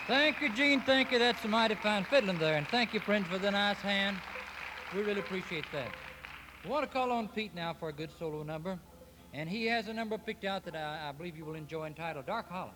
Thank you, Gene. Thank you. That's a mighty fine fiddling there. And thank you, Prince, for the nice hand. We really appreciate that. We want to call on Pete now for a good solo number. And he has a number picked out that I believe you will enjoy entitled Dark Hollow.